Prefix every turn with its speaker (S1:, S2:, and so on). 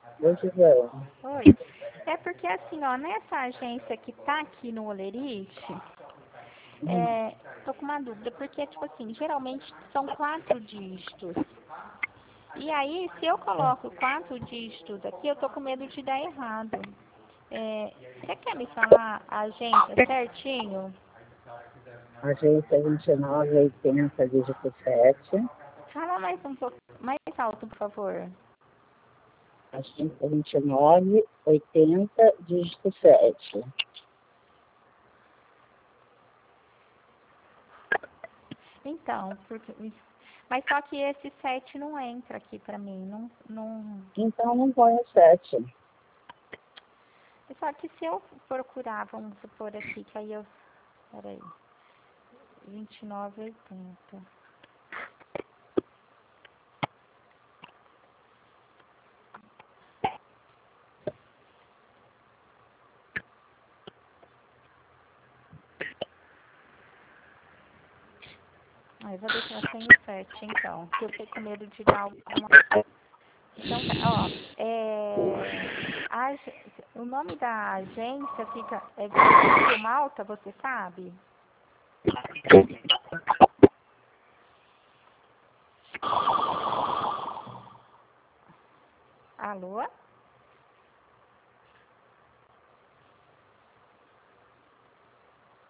S1: Oi, Gisele.
S2: Oi. É porque assim, ó, nessa agência que tá aqui no Olerite, tô com uma dúvida, porque, tipo assim, geralmente são 4 dígitos. E aí, se eu coloco 4 dígitos aqui, eu tô com medo de dar errado. Você quer me falar a agência certinho?
S1: Agência 2980, dígito 7.
S2: Fala mais um pouco, mais alto, por favor.
S1: Agência 2980, dígito 7.
S2: Então, mas só que esse 7 não entra aqui pra mim, não.
S1: Então não põe o 7.
S2: Só que se eu procurar, vamos supor aqui, que aí eu, peraí, 29,80. Aí eu vou deixar sem o 7, então, que eu fiquei com medo de dar alguma. Então, tá, ó, o nome da agência fica, Brasil Malta, você sabe? Alô?